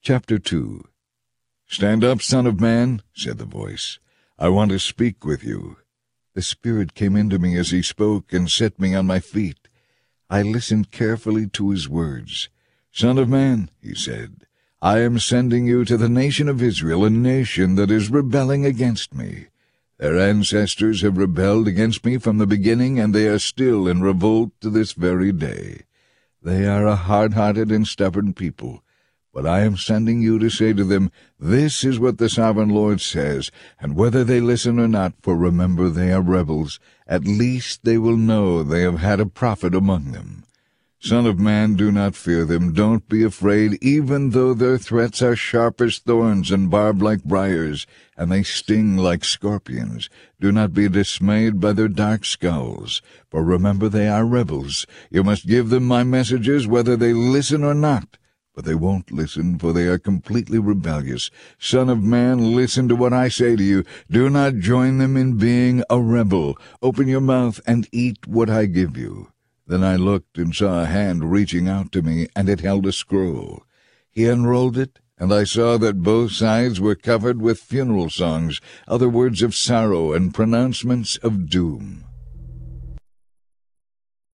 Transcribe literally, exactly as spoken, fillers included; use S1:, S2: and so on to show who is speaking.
S1: Chapter two. "Stand up, Son of Man," said the voice. "I want to speak with you." The Spirit came into me as he spoke and set me on my feet. I listened carefully to his words. "Son of man," he said, "I am sending you to the nation of Israel, a nation that is rebelling against me. Their ancestors have rebelled against me from the beginning, and they are still in revolt to this very day. They are a hard-hearted and stubborn people. But I am sending you to say to them, 'This is what the Sovereign Lord says,' and whether they listen or not, for remember they are rebels, at least they will know they have had a prophet among them. Son of man, do not fear them, don't be afraid, even though their threats are sharp as thorns and barbed like briars, and they sting like scorpions. Do not be dismayed by their dark scowls, for remember they are rebels. You must give them my messages whether they listen or not. But they won't listen, for they are completely rebellious. Son of man, listen to what I say to you. Do not join them in being a rebel. Open your mouth and eat what I give you." Then I looked and saw a hand reaching out to me, and it held a scroll. He unrolled it, and I saw that both sides were covered with funeral songs, other words of sorrow and pronouncements of doom.